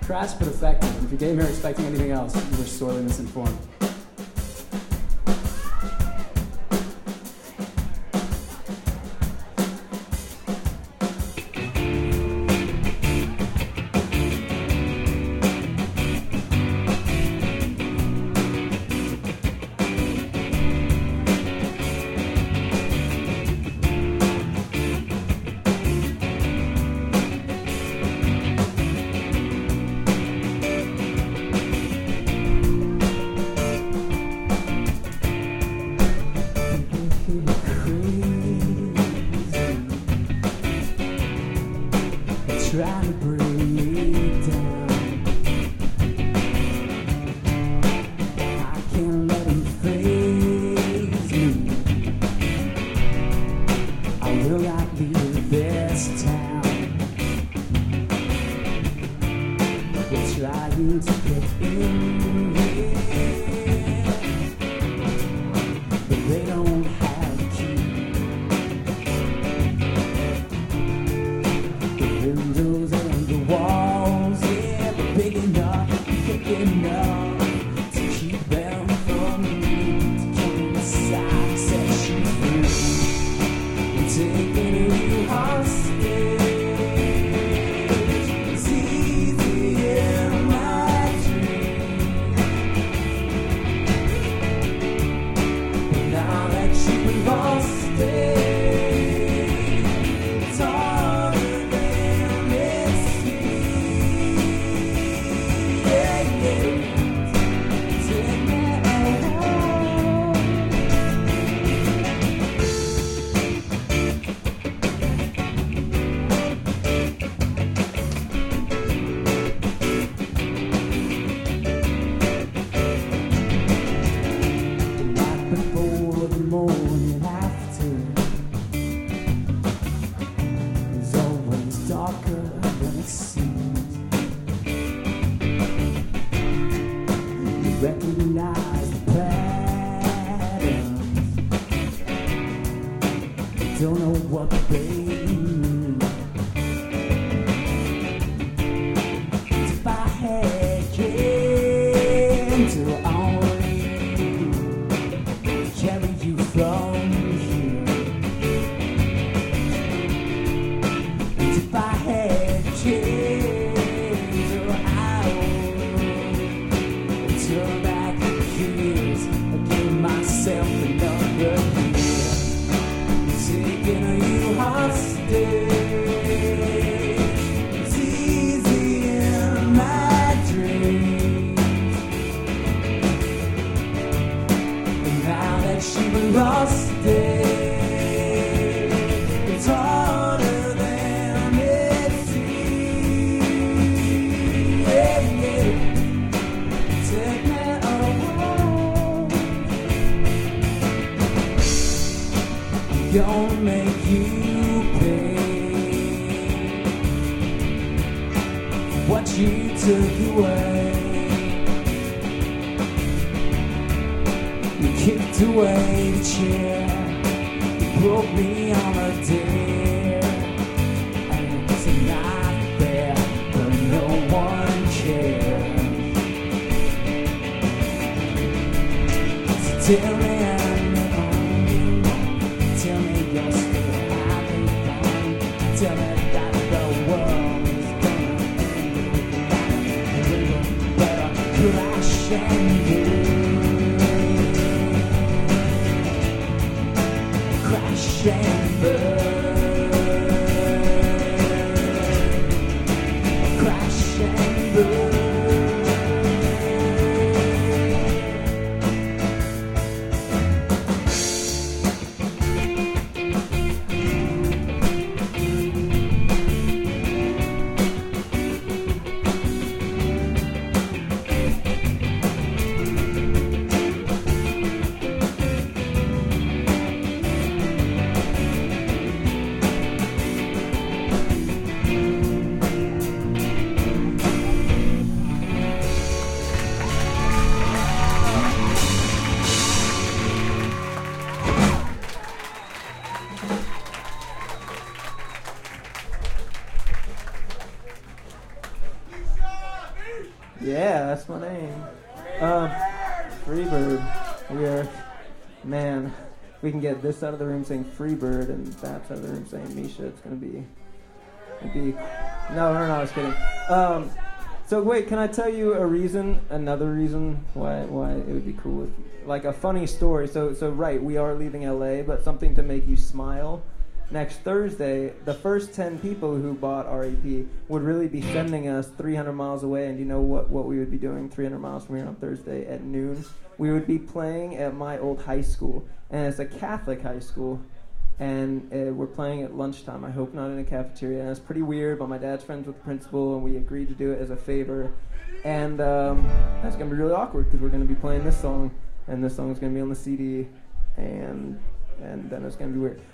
crass but effective. If you came here expecting anything else, you were sorely misinformed. Trying to bring me down. I can't let him faze me. I will not leave this town. We're trying to get in here, but they don't have a key. Windows and the walls, yeah, but big enough, thick enough to keep them from me. Taking the socks that she threw and taking you hostage. It's easy in my dream, but now that you've been hostage, it's harder. Before the morning after is always darker than it seems. You recognize the patterns, you don't know what they mean. If I had to carry you from here, and if I had changed, I would turn back the years. I gave myself another year, taking you hostage. It's easy in my dreams. Now that she was lost, it's harder than it seems. Yeah, yeah. Take me home. I'm gonna make you pay for what you took away. You kicked away the chair, you broke me on a dare, and it's not fair, but no one cares. So tell me I'm wrong, tell me you're still having fun, tell me that the world is gonna end, and we will better crash and burn. Crash and burn, crash and burn. Yeah, that's my name. Freebird. Man, we can get this side of the room saying Freebird and that side of the room saying Misha. It'd be, no, I was kidding. So wait, can I tell you another reason why it would be cool, like a funny story. So right, we are leaving LA, but something to make you smile. Next Thursday, the first 10 people who bought our EP would really be sending us 300 miles away, and you know what we would be doing 300 miles from here on Thursday at noon? We would be playing at my old high school, and it's a Catholic high school, and we're playing at lunchtime. I hope not in a cafeteria, and it's pretty weird, but my dad's friends with the principal, and we agreed to do it as a favor, and that's going to be really awkward, because we're going to be playing this song, and this song is going to be on the CD, and then it's going to be weird.